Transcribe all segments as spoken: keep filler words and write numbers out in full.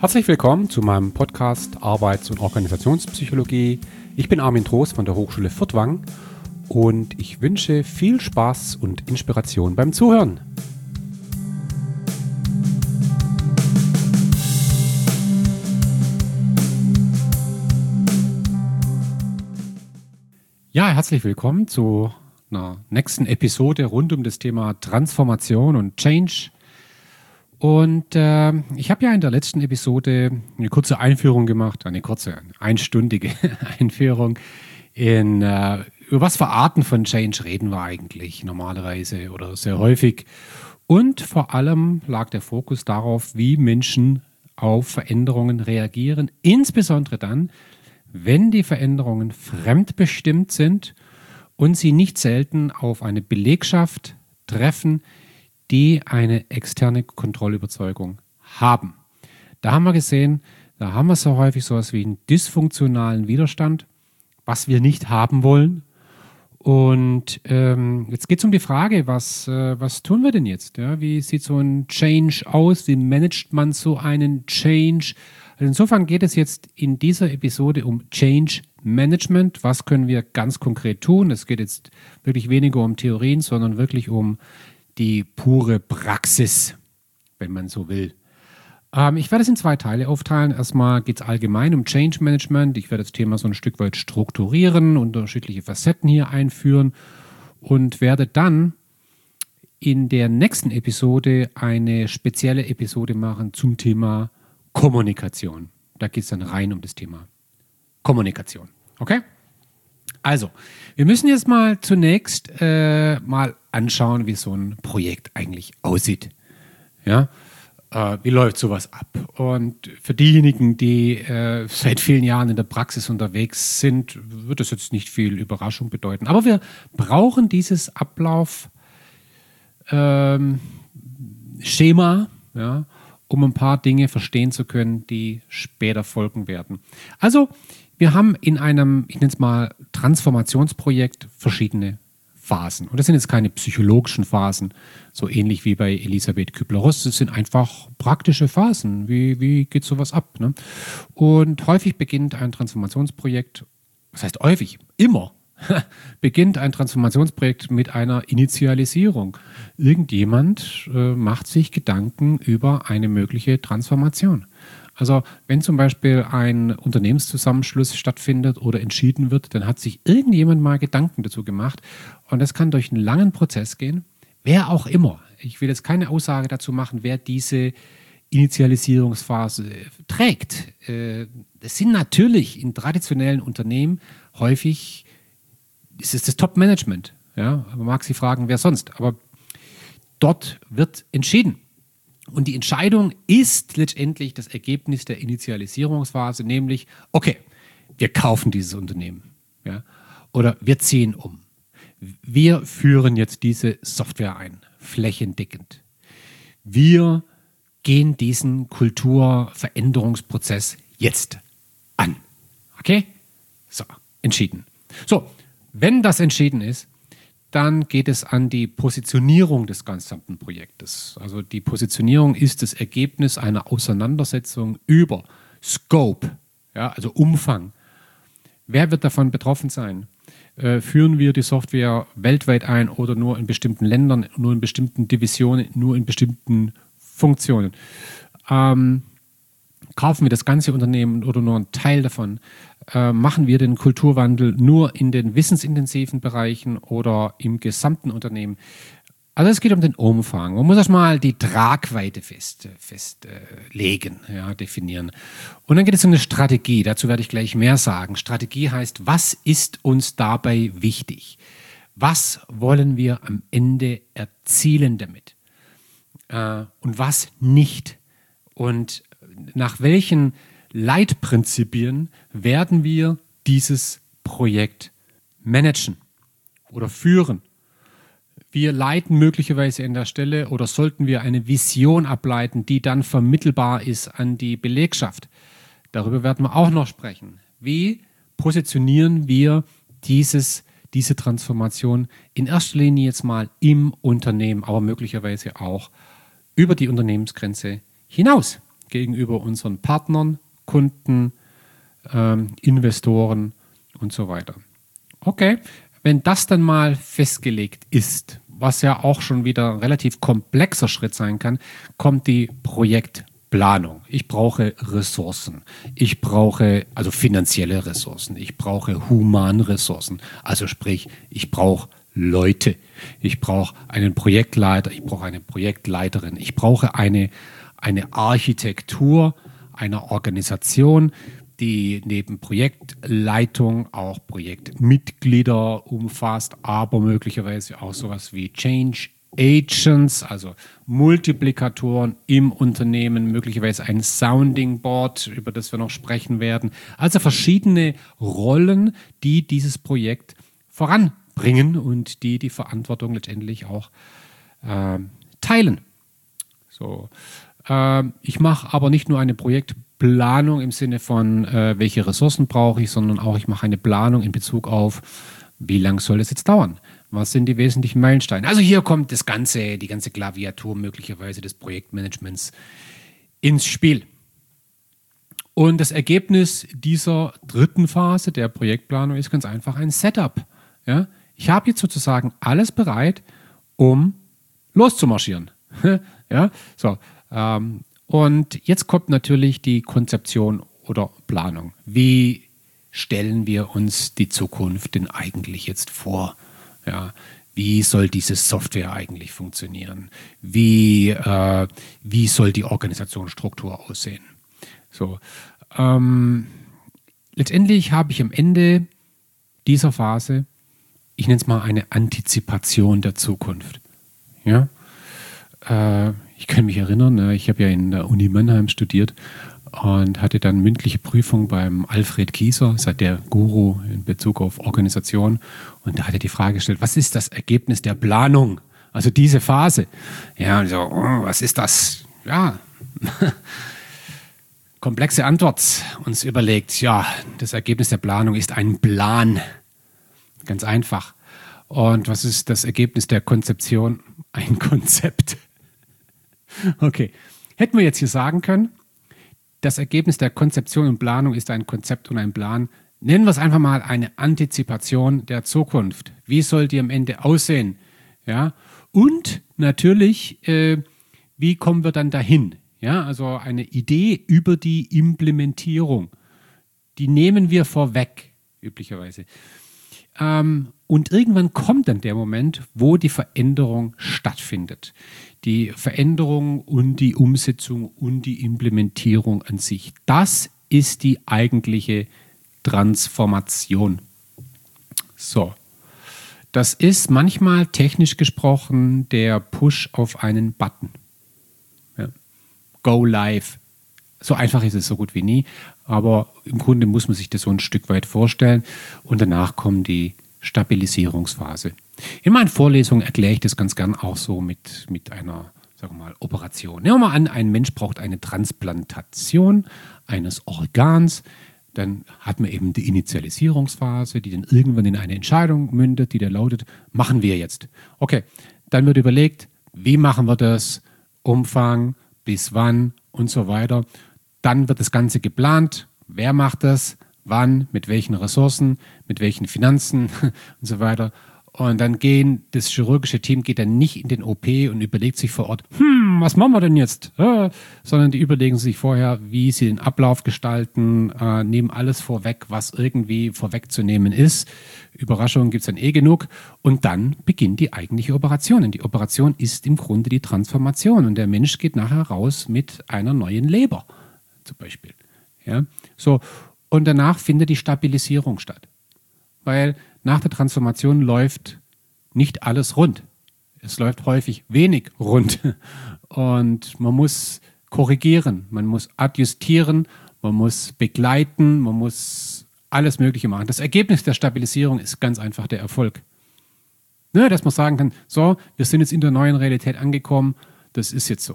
Herzlich willkommen zu meinem Podcast Arbeits- und Organisationspsychologie. Ich bin Armin Trost von der Hochschule Furtwangen und ich wünsche viel Spaß und Inspiration beim Zuhören. Ja, herzlich willkommen zu einer nächsten Episode rund um das Thema Transformation und Change. Und äh, ich habe ja in der letzten Episode eine kurze Einführung gemacht, eine kurze, einstündige Einführung in, äh, über was für Arten von Change reden wir eigentlich normalerweise oder sehr häufig. Und vor allem lag der Fokus darauf, wie Menschen auf Veränderungen reagieren, insbesondere dann, wenn die Veränderungen fremdbestimmt sind und sie nicht selten auf eine Belegschaft treffen, die eine externe Kontrollüberzeugung haben. Da haben wir gesehen, da haben wir so häufig sowas wie einen dysfunktionalen Widerstand, was wir nicht haben wollen. Und ähm, jetzt geht es um die Frage, was, äh, was tun wir denn jetzt? Ja? Wie sieht so ein Change aus? Wie managt man so einen Change? Also insofern geht es jetzt in dieser Episode um Change Management. Was können wir ganz konkret tun? Es geht jetzt wirklich weniger um Theorien, sondern wirklich um die pure Praxis, wenn man so will. Ähm, ich werde es in zwei Teile aufteilen. Erstmal geht es allgemein um Change Management. Ich werde das Thema so ein Stück weit strukturieren, unterschiedliche Facetten hier einführen und werde dann in der nächsten Episode eine spezielle Episode machen zum Thema Kommunikation. Da geht es dann rein um das Thema Kommunikation. Okay? Also, wir müssen jetzt mal zunächst äh, mal anschauen, wie so ein Projekt eigentlich aussieht. Ja, äh, wie läuft sowas ab? Und für diejenigen, die äh, seit vielen Jahren in der Praxis unterwegs sind, wird das jetzt nicht viel Überraschung bedeuten. Aber wir brauchen dieses Ablaufschema, ähm, ja, um ein paar Dinge verstehen zu können, die später folgen werden. Also, wir haben in einem, ich nenne es mal, Transformationsprojekt verschiedene Phasen. Und das sind jetzt keine psychologischen Phasen, so ähnlich wie bei Elisabeth Kübler-Ross. Das sind einfach praktische Phasen. Wie, wie geht sowas ab? Ne? Und häufig beginnt ein Transformationsprojekt, was heißt häufig? Immer beginnt ein Transformationsprojekt mit einer Initialisierung. Irgendjemand äh, macht sich Gedanken über eine mögliche Transformation. Also wenn zum Beispiel ein Unternehmenszusammenschluss stattfindet oder entschieden wird, dann hat sich irgendjemand mal Gedanken dazu gemacht und das kann durch einen langen Prozess gehen. Wer auch immer, ich will jetzt keine Aussage dazu machen, wer diese Initialisierungsphase trägt. Das sind natürlich in traditionellen Unternehmen häufig, ist es das Top-Management. Ja, man mag sich fragen, wer sonst, aber dort wird entschieden. Und die Entscheidung ist letztendlich das Ergebnis der Initialisierungsphase, nämlich, okay, wir kaufen dieses Unternehmen, ja, oder wir ziehen um. Wir führen jetzt diese Software ein, flächendeckend. Wir gehen diesen Kulturveränderungsprozess jetzt an. Okay? So, entschieden. So, wenn das entschieden ist, dann geht es an die Positionierung des gesamten Projektes. Also die Positionierung ist das Ergebnis einer Auseinandersetzung über Scope, ja, also Umfang. Wer wird davon betroffen sein? Äh, führen wir die Software weltweit ein oder nur in bestimmten Ländern, nur in bestimmten Divisionen, nur in bestimmten Funktionen? Ähm, kaufen wir das ganze Unternehmen oder nur einen Teil davon? Äh, machen wir den Kulturwandel nur in den wissensintensiven Bereichen oder im gesamten Unternehmen? Also es geht um den Umfang. Man muss erstmal die Tragweite festlegen, fest, äh, ja, definieren. Und dann geht es um eine Strategie. Dazu werde ich gleich mehr sagen. Strategie heißt, was ist uns dabei wichtig? Was wollen wir am Ende erzielen damit? Äh, und was nicht? Und nach welchen Leitprinzipien werden wir dieses Projekt managen oder führen? Wir leiten möglicherweise an der Stelle oder sollten wir eine Vision ableiten, die dann vermittelbar ist an die Belegschaft. Darüber werden wir auch noch sprechen. Wie positionieren wir dieses, diese Transformation in erster Linie jetzt mal im Unternehmen, aber möglicherweise auch über die Unternehmensgrenze hinaus? gegenüber unseren Partnern, Kunden, ähm, Investoren und so weiter. Okay, wenn das dann mal festgelegt ist, was ja auch schon wieder ein relativ komplexer Schritt sein kann, kommt die Projektplanung. Ich brauche Ressourcen. Ich brauche also finanzielle Ressourcen. Ich brauche Humanressourcen. Also sprich, ich brauche Leute. Ich brauche einen Projektleiter. Ich brauche eine Projektleiterin. Ich brauche eine, eine Architektur einer Organisation, die neben Projektleitung auch Projektmitglieder umfasst, aber möglicherweise auch sowas wie Change Agents, also Multiplikatoren im Unternehmen, möglicherweise ein Sounding Board, über das wir noch sprechen werden. Also verschiedene Rollen, die dieses Projekt voranbringen und die die Verantwortung letztendlich auch äh, teilen. So. Äh, ich mache aber nicht nur eine Projektplanung im Sinne von, äh, welche Ressourcen brauche ich, sondern auch ich mache eine Planung in Bezug auf, wie lange soll es jetzt dauern? Was sind die wesentlichen Meilensteine? Also hier kommt das ganze, die ganze Klaviatur möglicherweise des Projektmanagements ins Spiel. Und das Ergebnis dieser dritten Phase der Projektplanung ist ganz einfach ein Setup. Ja? Ich habe jetzt sozusagen alles bereit, um loszumarschieren. Ja? So. Ähm, und jetzt kommt natürlich die Konzeption oder Planung. Wie stellen wir uns die Zukunft denn eigentlich jetzt vor? Ja, wie soll diese Software eigentlich funktionieren? Wie, äh, wie soll die Organisationsstruktur aussehen? So, ähm, letztendlich habe ich am Ende dieser Phase, ich nenne es mal eine Antizipation der Zukunft. Ja? Äh, ich kann mich erinnern, ich habe ja in der Uni Mannheim studiert und hatte dann mündliche Prüfung beim Alfred Kieser, ist halt der Guru in Bezug auf Organisation. Und da hat er die Frage gestellt, was ist das Ergebnis der Planung? Also diese Phase. Ja, und so, oh, was ist das? Ja, komplexe Antwort. Uns überlegt, ja, das Ergebnis der Planung ist ein Plan. Ganz einfach. Und was ist das Ergebnis der Konzeption? Ein Konzept. Okay, hätten wir jetzt hier sagen können, das Ergebnis der Konzeption und Planung ist ein Konzept und ein Plan. Nennen wir es einfach mal eine Antizipation der Zukunft. Wie soll die am Ende aussehen? Ja? Und natürlich, äh, wie kommen wir dann dahin? Ja? Also eine Idee über die Implementierung. Die nehmen wir vorweg, üblicherweise. Ähm, und irgendwann kommt dann der Moment, wo die Veränderung stattfindet. Die Veränderung und die Umsetzung und die Implementierung an sich. Das ist die eigentliche Transformation. So, das ist manchmal technisch gesprochen der Push auf einen Button. Ja. Go live. So einfach ist es so gut wie nie, aber im Grunde muss man sich das so ein Stück weit vorstellen und danach kommt die Stabilisierungsphase. In meinen Vorlesungen erkläre ich das ganz gern auch so mit, mit einer, sagen wir mal, Operation. Nehmen wir mal an, ein Mensch braucht eine Transplantation eines Organs. Dann hat man eben die Initialisierungsphase, die dann irgendwann in eine Entscheidung mündet, die da lautet, machen wir jetzt. Okay, dann wird überlegt, wie machen wir das, Umfang, bis wann und so weiter. Dann wird das Ganze geplant, wer macht das, wann, mit welchen Ressourcen, mit welchen Finanzen und so weiter. Und dann gehen, das chirurgische Team geht dann nicht in den O P und überlegt sich vor Ort, hm, was machen wir denn jetzt? Äh, sondern die überlegen sich vorher, wie sie den Ablauf gestalten, äh, nehmen alles vorweg, was irgendwie vorwegzunehmen ist. Überraschungen gibt es dann eh genug. Und dann beginnt die eigentliche Operation. Und die Operation ist im Grunde die Transformation. Und der Mensch geht nachher raus mit einer neuen Leber, zum Beispiel. Ja, so. Und danach findet die Stabilisierung statt. Weil nach der Transformation läuft nicht alles rund. Es läuft häufig wenig rund. Und man muss korrigieren, man muss adjustieren, man muss begleiten, man muss alles Mögliche machen. Das Ergebnis der Stabilisierung ist ganz einfach der Erfolg. Ne, dass man sagen kann, so, wir sind jetzt in der neuen Realität angekommen, das ist jetzt so.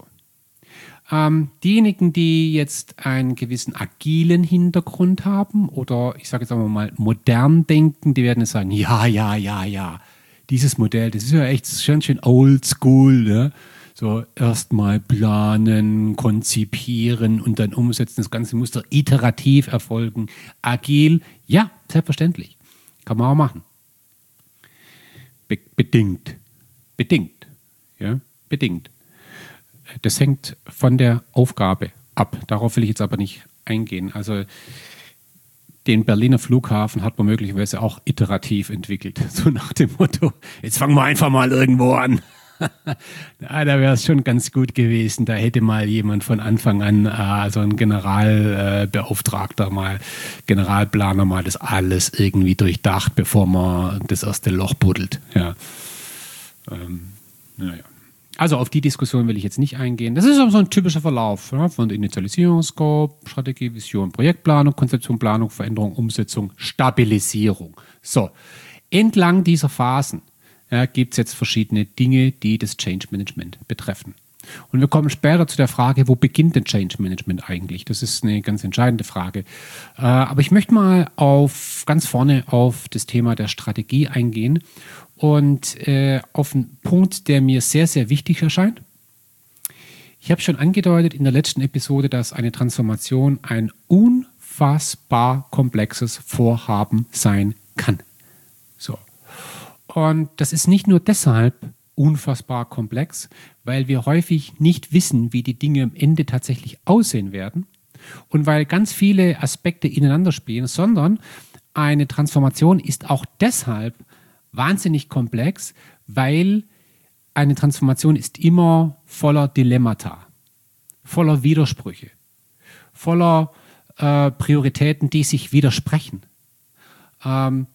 Ähm, diejenigen, die jetzt einen gewissen agilen Hintergrund haben oder ich sage jetzt auch mal modern denken, die werden jetzt sagen, ja, ja, ja, ja, dieses Modell, das ist ja echt schön, schön old school. Ne? So erstmal planen, konzipieren und dann umsetzen. Das Ganze muss doch iterativ erfolgen. Agil, ja, selbstverständlich. Kann man auch machen. Be- bedingt. Bedingt. Ja, bedingt. Das hängt von der Aufgabe ab. Darauf will ich jetzt aber nicht eingehen. Also den Berliner Flughafen hat man möglicherweise auch iterativ entwickelt. So nach dem Motto, jetzt fangen wir einfach mal irgendwo an. Ja, da wäre es schon ganz gut gewesen. Da hätte mal jemand von Anfang an, äh, so ein Generalbeauftragter, äh, mal Generalplaner, mal das alles irgendwie durchdacht, bevor man das erste Loch buddelt. Ja. Ähm, naja. Also auf die Diskussion will ich jetzt nicht eingehen. Das ist aber so ein typischer Verlauf, ja, von Initialisierung, Scope, Strategie, Vision, Projektplanung, Konzeption, Planung, Veränderung, Umsetzung, Stabilisierung. So, entlang dieser Phasen ja, gibt es jetzt verschiedene Dinge, die das Change Management betreffen. Und wir kommen später zu der Frage, wo beginnt denn Change Management eigentlich? Das ist eine ganz entscheidende Frage. Äh, aber ich möchte mal auf ganz vorne auf das Thema der Strategie eingehen und äh, auf einen Punkt, der mir sehr, sehr wichtig erscheint. Ich habe schon angedeutet in der letzten Episode, dass eine Transformation ein unfassbar komplexes Vorhaben sein kann. So. Und das ist nicht nur deshalb unfassbar komplex, weil wir häufig nicht wissen, wie die Dinge am Ende tatsächlich aussehen werden und weil ganz viele Aspekte ineinander spielen, sondern eine Transformation ist auch deshalb wahnsinnig komplex, weil eine Transformation ist immer voller Dilemmata, voller Widersprüche, voller äh, Prioritäten, die sich widersprechen. Ähm,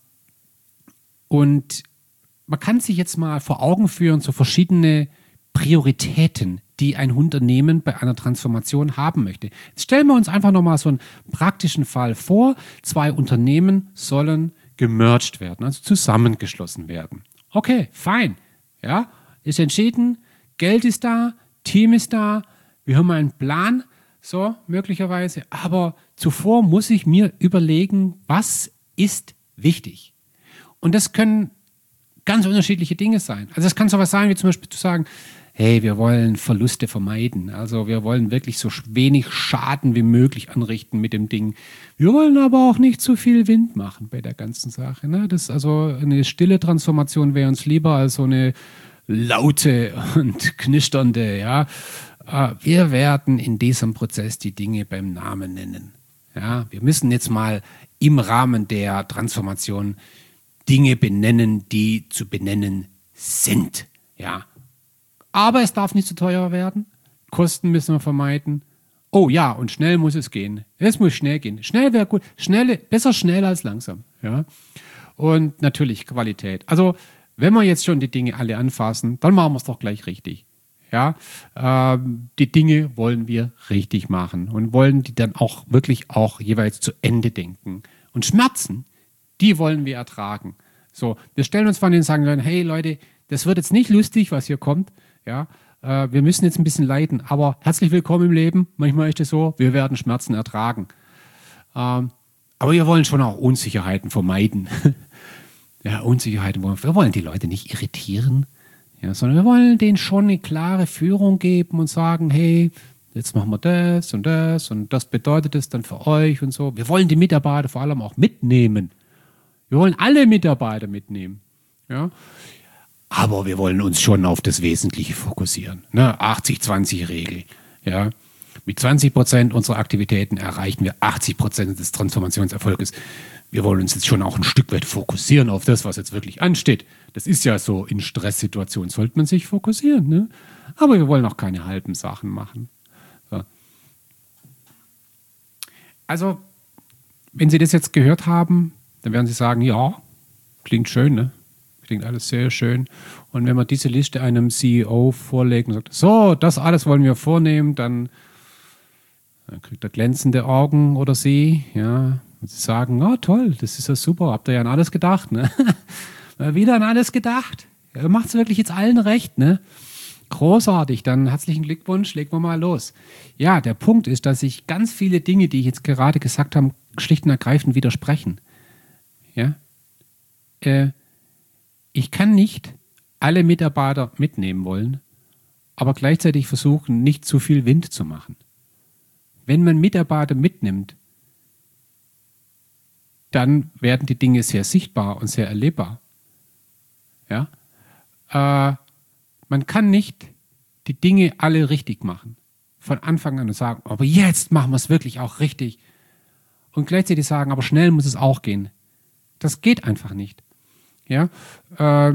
und man kann sich jetzt mal vor Augen führen, so verschiedene Prioritäten, die ein Unternehmen bei einer Transformation haben möchte. Jetzt stellen wir uns einfach nochmal so einen praktischen Fall vor. Zwei Unternehmen sollen gemerged werden, also zusammengeschlossen werden. Okay, fein. Ja, ist entschieden, Geld ist da, Team ist da, wir haben einen Plan, so möglicherweise. Aber zuvor muss ich mir überlegen, was ist wichtig. Und das können ganz unterschiedliche Dinge sein. Also es kann sowas sein, wie zum Beispiel zu sagen, hey, wir wollen Verluste vermeiden. Also wir wollen wirklich so wenig Schaden wie möglich anrichten mit dem Ding. Wir wollen aber auch nicht zu viel Wind machen bei der ganzen Sache. Ne? Das also eine stille Transformation wäre uns lieber als so eine laute und knisternde. Ja? Wir werden in diesem Prozess die Dinge beim Namen nennen. Ja? Wir müssen jetzt mal im Rahmen der Transformation Dinge benennen, die zu benennen sind. Ja. Aber es darf nicht zu teuer werden. Kosten müssen wir vermeiden. Oh ja, und schnell muss es gehen. Es muss schnell gehen. Schnell wäre gut. Schnell, besser schnell als langsam. Ja. Und natürlich Qualität. Also, wenn wir jetzt schon die Dinge alle anfassen, dann machen wir es doch gleich richtig. Ja. Ähm, die Dinge wollen wir richtig machen und wollen die dann auch wirklich auch jeweils zu Ende denken. Und Schmerzen, die wollen wir ertragen. So, wir stellen uns vor und sagen dann, hey Leute, das wird jetzt nicht lustig, was hier kommt. Ja, äh, wir müssen jetzt ein bisschen leiden, aber herzlich willkommen im Leben. Manchmal ist es so, wir werden Schmerzen ertragen. Ähm, aber wir wollen schon auch Unsicherheiten vermeiden. Ja, Unsicherheiten wollen wir. Wir wollen die Leute nicht irritieren, ja, sondern wir wollen denen schon eine klare Führung geben und sagen, hey, jetzt machen wir das und das und das bedeutet es dann für euch und so. Wir wollen die Mitarbeiter vor allem auch mitnehmen. Wir wollen alle Mitarbeiter mitnehmen. Ja? Aber wir wollen uns schon auf das Wesentliche fokussieren. Ne? achtzig zwanzig Regel. Ja? Mit zwanzig Prozent unserer Aktivitäten erreichen wir achtzig Prozent des Transformationserfolges. Wir wollen uns jetzt schon auch ein Stück weit fokussieren auf das, was jetzt wirklich ansteht. Das ist ja so, in Stresssituationen sollte man sich fokussieren. Ne? Aber wir wollen auch keine halben Sachen machen. So. Also, wenn Sie das jetzt gehört haben, dann werden Sie sagen, ja, klingt schön, ne? Klingt alles sehr schön. Und wenn man diese Liste einem C E O vorlegt und sagt, so, das alles wollen wir vornehmen, dann, dann kriegt er glänzende Augen oder sie, ja. Und sie sagen, oh toll, das ist ja super, habt ihr ja an alles gedacht, ne? Wieder an alles gedacht. Ihr macht es wirklich jetzt allen recht, ne? Großartig, dann herzlichen Glückwunsch, legen wir mal los. Ja, der Punkt ist, dass sich ganz viele Dinge, die ich jetzt gerade gesagt habe, schlicht und ergreifend widersprechen. Ja, äh, ich kann nicht alle Mitarbeiter mitnehmen wollen aber gleichzeitig versuchen, nicht zu viel Wind zu machen. Wenn man Mitarbeiter mitnimmt, dann werden die Dinge sehr sichtbar und sehr erlebbar. Ja? Äh, man kann nicht die Dinge alle richtig machen. Von Anfang an und sagen, aber jetzt machen wir es wirklich auch richtig. Und gleichzeitig sagen, aber schnell muss es auch gehen. Das geht einfach nicht. Ja? Äh,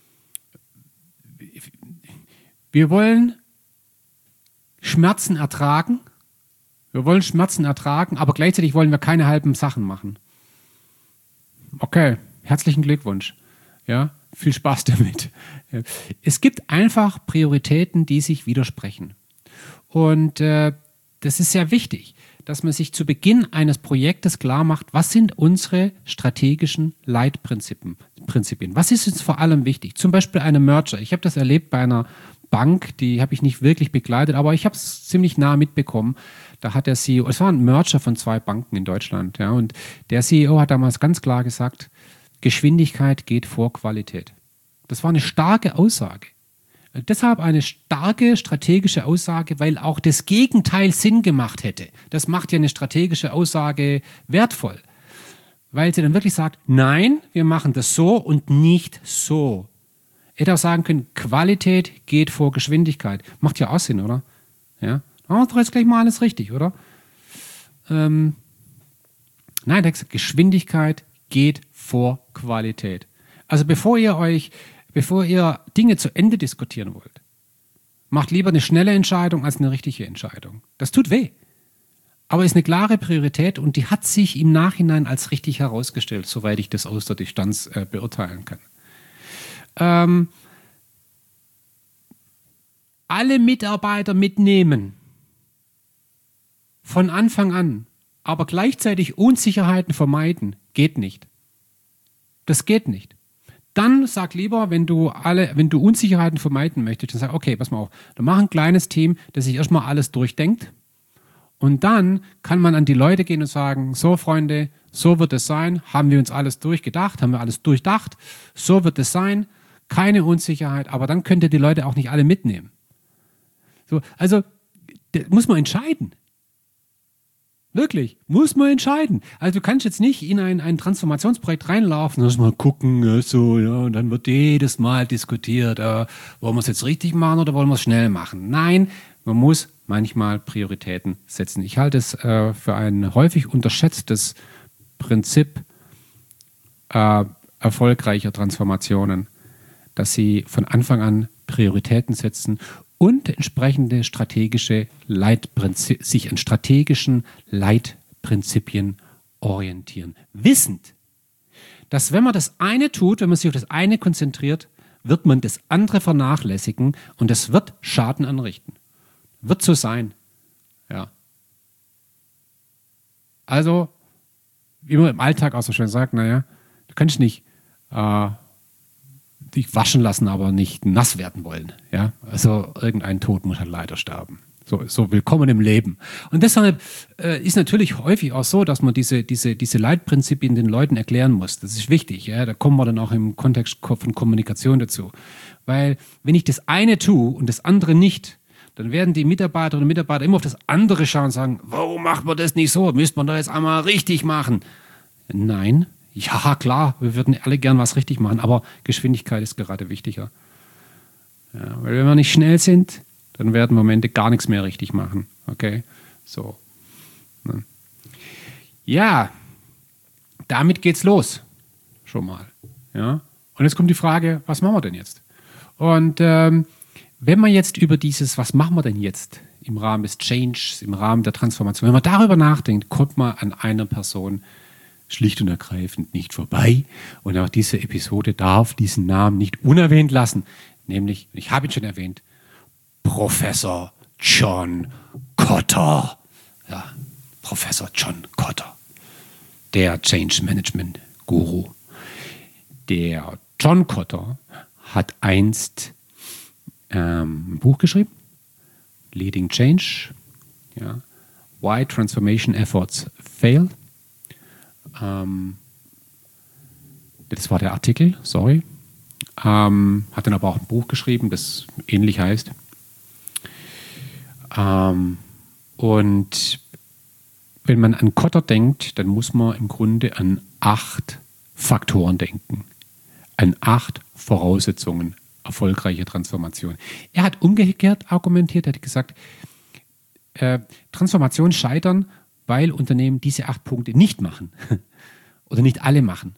wir wollen Schmerzen ertragen. Wir wollen Schmerzen ertragen, aber gleichzeitig wollen wir keine halben Sachen machen. Okay, herzlichen Glückwunsch. Ja, viel Spaß damit. Es gibt einfach Prioritäten, die sich widersprechen. Und äh, das ist sehr wichtig, dass man sich zu Beginn eines Projektes klar macht, was sind unsere strategischen Leitprinzipien. Prinzipien. Was ist uns vor allem wichtig? Zum Beispiel eine Merger. Ich habe das erlebt bei einer Bank, die habe ich nicht wirklich begleitet, aber ich habe es ziemlich nah mitbekommen. Da hat der C E O, es war ein Merger von zwei Banken in Deutschland, ja, und der C E O hat damals ganz klar gesagt, Geschwindigkeit geht vor Qualität. Das war eine starke Aussage. Deshalb eine starke strategische Aussage, weil auch das Gegenteil Sinn gemacht hätte. Das macht ja eine strategische Aussage wertvoll, weil sie dann wirklich sagt, nein, wir machen das so und nicht so. Er hätte auch sagen können, Qualität geht vor Geschwindigkeit. Macht ja auch Sinn, oder? Ja, dann machen wir doch jetzt gleich mal alles richtig, oder? Ähm, nein, er hat gesagt, Geschwindigkeit geht vor Qualität. Also bevor ihr euch, bevor ihr Dinge zu Ende diskutieren wollt, macht lieber eine schnelle Entscheidung als eine richtige Entscheidung. Das tut weh. Aber ist eine klare Priorität und die hat sich im Nachhinein als richtig herausgestellt, soweit ich das aus der Distanz äh, beurteilen kann. Ähm, alle Mitarbeiter mitnehmen, von Anfang an, aber gleichzeitig Unsicherheiten vermeiden, geht nicht. Das geht nicht. Dann sag lieber, wenn du alle, wenn du Unsicherheiten vermeiden möchtest, dann sag, okay, pass mal auf, dann mach ein kleines Team, das sich erstmal alles durchdenkt. Und dann kann man an die Leute gehen und sagen, so Freunde, so wird es sein, haben wir uns alles durchgedacht, haben wir alles durchdacht, so wird es sein, keine Unsicherheit, aber dann könnt ihr die Leute auch nicht alle mitnehmen. So, also, das muss man entscheiden. Wirklich, muss man entscheiden. Also du kannst jetzt nicht in ein, ein Transformationsprojekt reinlaufen und mal gucken, ja, so, ja, und dann wird jedes Mal diskutiert, äh, wollen wir es jetzt richtig machen oder wollen wir es schnell machen? Nein, man muss manchmal Prioritäten setzen. Ich halte es äh, für ein häufig unterschätztes Prinzip äh, erfolgreicher Transformationen, dass sie von Anfang an Prioritäten setzen und entsprechende strategische Leitprinzip, sich an strategischen Leitprinzipien orientieren. Wissend, dass wenn man das eine tut, wenn man sich auf das eine konzentriert, wird man das andere vernachlässigen und das wird Schaden anrichten. Wird so sein. Ja. Also, wie man im Alltag auch so schön sagt, naja, du kannst nicht äh, dich waschen lassen, aber nicht nass werden wollen. Ja? Also irgendein Tod muss halt leider sterben. So, so willkommen im Leben. Und deshalb äh, ist natürlich häufig auch so, dass man diese, diese, diese Leitprinzipien den Leuten erklären muss. Das ist wichtig. Ja? Da kommen wir dann auch im Kontext von Kommunikation dazu. Weil wenn ich das eine tue und das andere nicht, dann werden die Mitarbeiterinnen und Mitarbeiter immer auf das andere schauen und sagen, warum macht man das nicht so? Müsste man da jetzt einmal richtig machen? Nein. Ja, klar, wir würden alle gern was richtig machen, aber Geschwindigkeit ist gerade wichtiger. Ja, weil wenn wir nicht schnell sind, dann werden wir am Ende gar nichts mehr richtig machen. Okay, so. Ja, damit geht's los. Schon mal. Ja, und jetzt kommt die Frage, was machen wir denn jetzt? Und ähm, wenn man jetzt über dieses, was machen wir denn jetzt im Rahmen des Changes, im Rahmen der Transformation, wenn man darüber nachdenkt, kommt man an einer Person schlicht und ergreifend nicht vorbei. Und auch diese Episode darf diesen Namen nicht unerwähnt lassen. Nämlich, ich habe ihn schon erwähnt, Professor John Kotter. Ja, Professor John Kotter. Der Change Management Guru. Der John Kotter hat einst ähm, ein Buch geschrieben, Leading Change, ja, Why Transformation Efforts Fail. Ähm, das war der Artikel, sorry. Ähm, hat dann aber auch ein Buch geschrieben, das ähnlich heißt. Ähm, und wenn man an Kotter denkt, dann muss man im Grunde an acht Faktoren denken. An acht Voraussetzungen erfolgreicher Transformation. Er hat umgekehrt argumentiert, er hat gesagt, äh, Transformation scheitern, weil Unternehmen diese acht Punkte nicht machen. Oder nicht alle machen.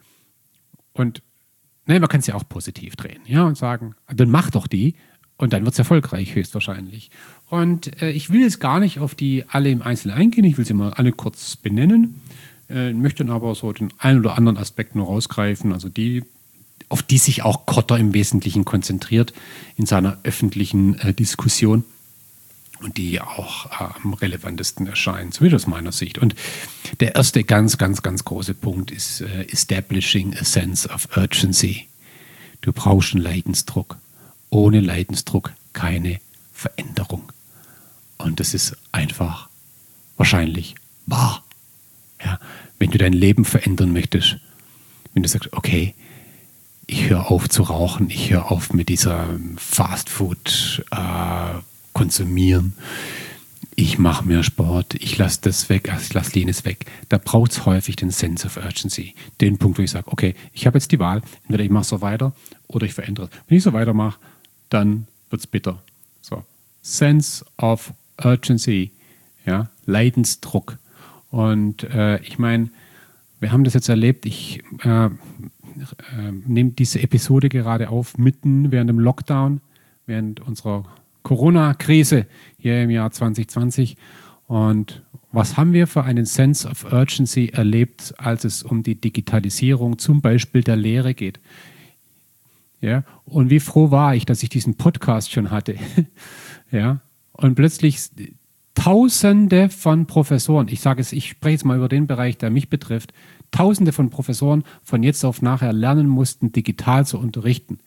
Und ne, man kann es ja auch positiv drehen, ja, und sagen, dann mach doch die und dann wird es erfolgreich, höchstwahrscheinlich. Und äh, ich will jetzt gar nicht auf die alle im Einzelnen eingehen, ich will sie mal alle kurz benennen, äh, möchte dann aber so den einen oder anderen Aspekt nur rausgreifen, also die, auf die sich auch Kotter im Wesentlichen konzentriert in seiner öffentlichen äh, Diskussion und die auch äh, am relevantesten erscheinen, zumindest aus meiner Sicht. Und der erste ganz, ganz, ganz große Punkt ist äh, establishing a sense of urgency. Du brauchst einen Leidensdruck. Ohne Leidensdruck keine Veränderung. Und das ist einfach wahrscheinlich wahr. Ja, wenn du dein Leben verändern möchtest, wenn du sagst, okay, ich höre auf zu rauchen, ich höre auf mit dieser Fastfood äh, konsumieren, ich mache mehr Sport, ich lasse das weg, ich lasse jenes weg. Da braucht es häufig den Sense of Urgency. Den Punkt, wo ich sage, okay, ich habe jetzt die Wahl, entweder ich mache so weiter oder ich verändere es. Wenn ich so weitermache, dann wird es bitter. So. Sense of Urgency, ja, Leidensdruck. Und äh, ich meine, wir haben das jetzt erlebt, ich äh, äh, nehme diese Episode gerade auf, mitten während dem Lockdown, während unserer Corona-Krise hier im Jahr zwanzig zwanzig. Und was haben wir für einen Sense of Urgency erlebt, als es um die Digitalisierung zum Beispiel der Lehre geht? Ja, und wie froh war ich, dass ich diesen Podcast schon hatte. Ja, und plötzlich Tausende von Professoren, ich sage es, ich spreche jetzt mal über den Bereich, der mich betrifft, Tausende von Professoren von jetzt auf nachher lernen mussten, digital zu unterrichten.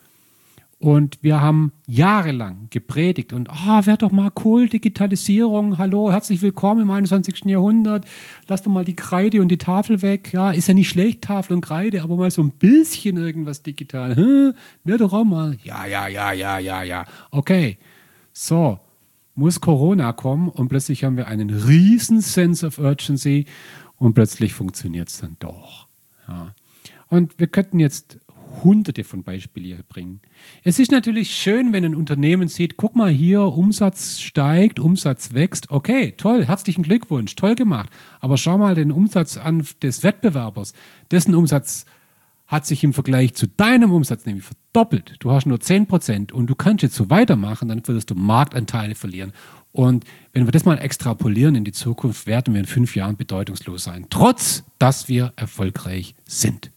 Und wir haben jahrelang gepredigt und, ah, oh, wäre doch mal cool, Digitalisierung, hallo, herzlich willkommen im einundzwanzigsten Jahrhundert, lass doch mal die Kreide und die Tafel weg, ja, ist ja nicht schlecht, Tafel und Kreide, aber mal so ein bisschen irgendwas digital, hm, wäre doch auch mal, ja, ja, ja, ja, ja, ja, okay, so, muss Corona kommen und plötzlich haben wir einen riesen Sense of Urgency und plötzlich funktioniert es dann doch. Ja. Und wir könnten jetzt hunderte von Beispielen hier bringen. Es ist natürlich schön, wenn ein Unternehmen sieht, guck mal hier, Umsatz steigt, Umsatz wächst. Okay, toll, herzlichen Glückwunsch, toll gemacht. Aber schau mal den Umsatz an des Wettbewerbers. Dessen Umsatz hat sich im Vergleich zu deinem Umsatz nämlich verdoppelt. Du hast nur zehn Prozent und du kannst jetzt so weitermachen, dann würdest du Marktanteile verlieren. Und wenn wir das mal extrapolieren in die Zukunft, werden wir in fünf Jahren bedeutungslos sein, trotz dass wir erfolgreich sind.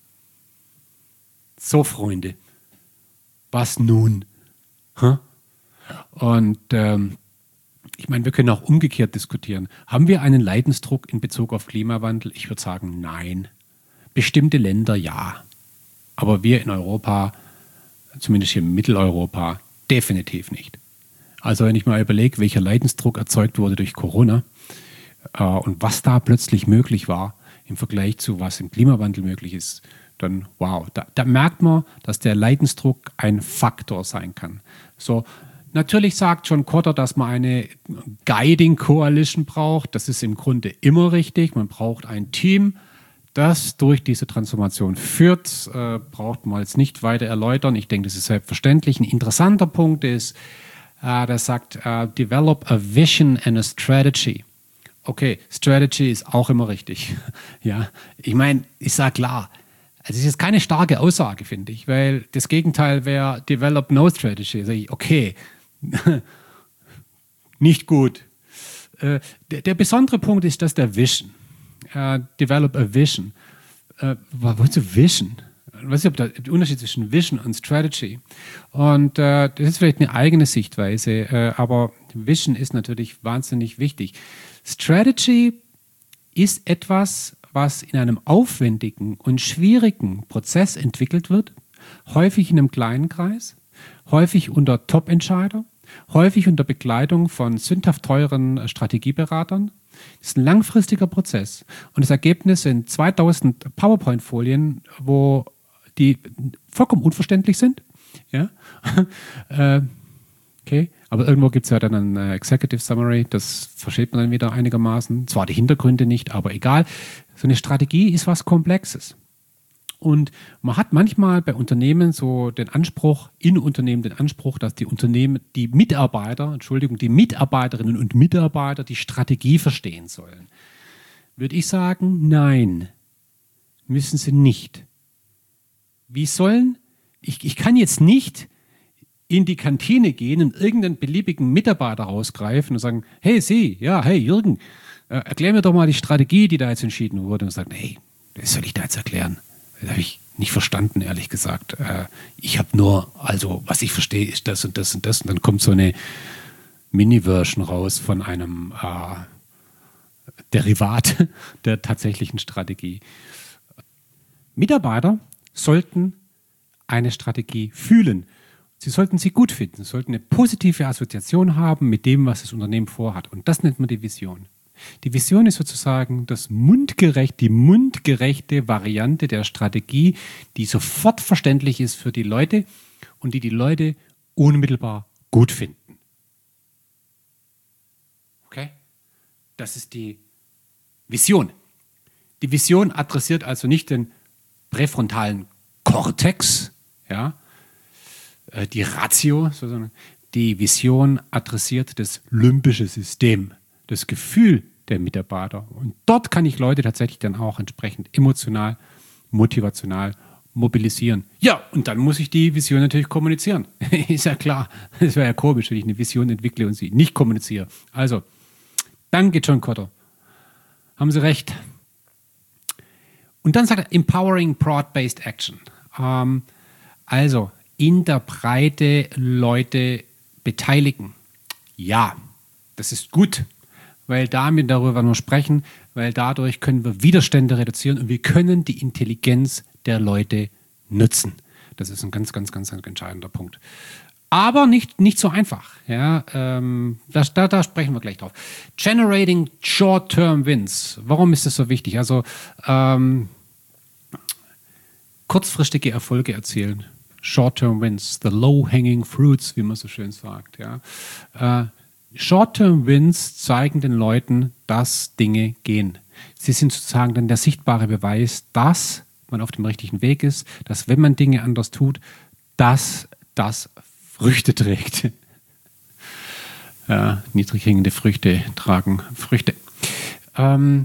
So, Freunde, was nun? Huh? Und ähm, ich meine, wir können auch umgekehrt diskutieren. Haben wir einen Leidensdruck in Bezug auf Klimawandel? Ich würde sagen, nein. Bestimmte Länder ja. Aber wir in Europa, zumindest hier in Mitteleuropa, definitiv nicht. Also wenn ich mal überlege, welcher Leidensdruck erzeugt wurde durch Corona äh, und was da plötzlich möglich war im Vergleich zu was im Klimawandel möglich ist, dann wow, da, da merkt man, dass der Leidensdruck ein Faktor sein kann. So, natürlich sagt John Kotter, dass man eine Guiding Coalition braucht. Das ist im Grunde immer richtig. Man braucht ein Team, das durch diese Transformation führt. Äh, braucht man jetzt nicht weiter erläutern. Ich denke, das ist selbstverständlich. Ein interessanter Punkt ist, äh, der sagt, äh, develop a vision and a strategy. Okay, Strategy ist auch immer richtig. Ja, ich meine, ich sage klar, also es ist keine starke Aussage, finde ich, weil das Gegenteil wäre Develop No Strategy. Sag ich, okay, nicht gut. Äh, der, der besondere Punkt ist, dass der Vision, äh, Develop a Vision. Äh, was willst du Vision? Ich weiß nicht, ob der, der Unterschied zwischen Vision und Strategy. Und äh, das ist vielleicht eine eigene Sichtweise, äh, aber Vision ist natürlich wahnsinnig wichtig. Strategy ist etwas, was in einem aufwendigen und schwierigen Prozess entwickelt wird, häufig in einem kleinen Kreis, häufig unter Top-Entscheider, häufig unter Begleitung von sündhaft teuren Strategieberatern. Das ist ein langfristiger Prozess und das Ergebnis sind zweitausend PowerPoint-Folien, wo die vollkommen unverständlich sind. Ja? Okay. Aber irgendwo gibt es ja dann ein äh, Executive Summary, das versteht man dann wieder einigermaßen. Zwar die Hintergründe nicht, aber egal. So eine Strategie ist was Komplexes. Und man hat manchmal bei Unternehmen so den Anspruch, in Unternehmen den Anspruch, dass die Unternehmen, die Mitarbeiter, Entschuldigung, die Mitarbeiterinnen und Mitarbeiter die Strategie verstehen sollen. Würde ich sagen, nein, müssen sie nicht. Wie sollen, ich, ich kann jetzt nicht in die Kantine gehen und irgendeinen beliebigen Mitarbeiter rausgreifen und sagen, hey Sie, ja, hey Jürgen, äh, erklär mir doch mal die Strategie, die da jetzt entschieden wurde. Und sagen, hey, was soll ich da jetzt erklären? Das habe ich nicht verstanden, ehrlich gesagt. Äh, ich habe nur, also was ich verstehe, ist das und das und das. Und dann kommt so eine Mini-Version raus von einem äh, Derivat der tatsächlichen Strategie. Mitarbeiter sollten eine Strategie fühlen. Sie sollten sie gut finden, sie sollten eine positive Assoziation haben mit dem, was das Unternehmen vorhat. Und das nennt man die Vision. Die Vision ist sozusagen das mundgerecht, die mundgerechte Variante der Strategie, die sofort verständlich ist für die Leute und die die Leute unmittelbar gut finden. Okay? Das ist die Vision. Die Vision adressiert also nicht den präfrontalen Kortex, ja, die Ratio, sozusagen. Die Vision adressiert das limbische System, das Gefühl der Mitarbeiter. Und dort kann ich Leute tatsächlich dann auch entsprechend emotional, motivational mobilisieren. Ja, und dann muss ich die Vision natürlich kommunizieren. Ist ja klar. Es wäre ja komisch, wenn ich eine Vision entwickle und sie nicht kommuniziere. Also, danke John Kotter. Haben Sie recht. Und dann sagt er, Empowering Broad-Based Action. Ähm, also, in der Breite Leute beteiligen. Ja, das ist gut, weil damit darüber nur sprechen, weil dadurch können wir Widerstände reduzieren und wir können die Intelligenz der Leute nutzen. Das ist ein ganz, ganz, ganz, ganz entscheidender Punkt. Aber nicht, nicht so einfach. Ja, ähm, das, da, da sprechen wir gleich drauf. Generating Short-Term Wins. Warum ist das so wichtig? Also ähm, kurzfristige Erfolge erzielen. Short-Term Wins, the low-hanging fruits, wie man so schön sagt. Ja. Äh, Short-Term Wins zeigen den Leuten, dass Dinge gehen. Sie sind sozusagen dann der sichtbare Beweis, dass man auf dem richtigen Weg ist, dass wenn man Dinge anders tut, dass das Früchte trägt. Ja, niedrig hängende Früchte tragen Früchte. Ähm,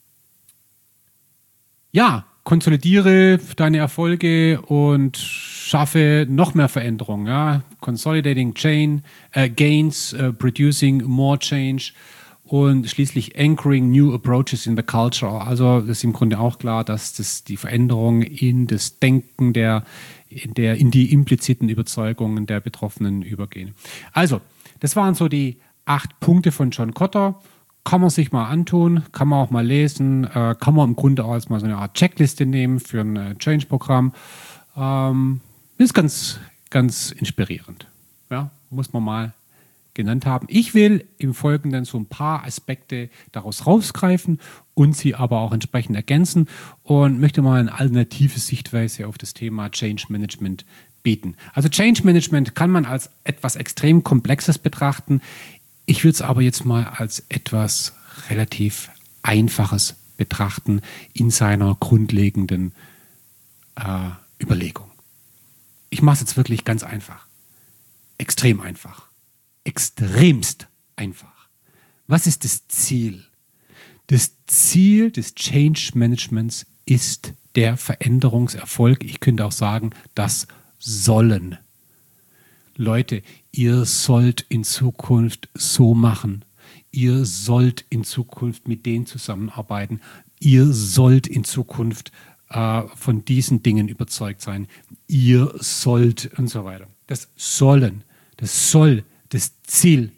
ja, konsolidiere deine Erfolge und schaffe noch mehr Veränderung. Ja? Consolidating chain, äh, gains, äh, producing more change und schließlich anchoring new approaches in the culture. Also das ist im Grunde auch klar, dass das die Veränderung in das Denken der, in der in die impliziten Überzeugungen der Betroffenen übergehen. Also, das waren so die acht Punkte von John Kotter. Kann man sich mal antun, kann man auch mal lesen, äh, kann man im Grunde auch als mal so eine Art Checkliste nehmen für ein äh, Change-Programm. Ähm, ist ganz, ganz inspirierend. Ja, muss man mal genannt haben. Ich will im Folgenden so ein paar Aspekte daraus rausgreifen und sie aber auch entsprechend ergänzen und möchte mal eine alternative Sichtweise auf das Thema Change Management bieten. Also Change Management kann man als etwas extrem Komplexes betrachten. Ich würde es aber jetzt mal als etwas relativ Einfaches betrachten in seiner grundlegenden äh, Überlegung. Ich mache es jetzt wirklich ganz einfach. Extrem einfach. Extremst einfach. Was ist das Ziel? Das Ziel des Change Managements ist der Veränderungserfolg. Ich könnte auch sagen, das Sollen. Leute, ihr sollt in Zukunft so machen. Ihr sollt in Zukunft mit denen zusammenarbeiten. Ihr sollt in Zukunft äh, von diesen Dingen überzeugt sein. Ihr sollt und so weiter. Das Sollen, das Soll, das Ziel.